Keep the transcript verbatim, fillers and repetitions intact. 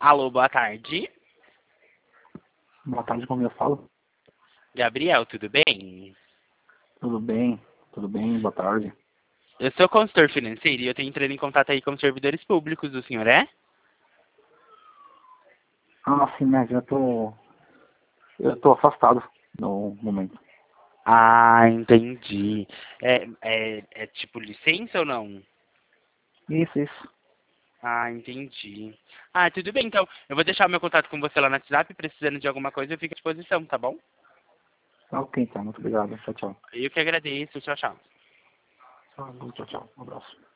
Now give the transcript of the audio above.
Alô, boa tarde. Boa tarde, como eu falo? Gabriel, tudo bem? Tudo bem? Tudo bem? Boa tarde. Eu sou consultor financeiro e eu tenho entrado em contato aí com os servidores públicos, o senhor é? Ah, sim, mas eu tô... Eu tô afastado no momento. Ah, entendi. É, é, é tipo licença ou não? Isso, isso. Ah, entendi. Ah, tudo bem, então. Eu vou deixar o meu contato com você lá no WhatsApp, precisando de alguma coisa eu fico à disposição, tá bom? Tá ok, então. Muito obrigado. Tchau, tchau. Eu que agradeço, tchau, tchau. Tchau, tchau, tchau. Um abraço.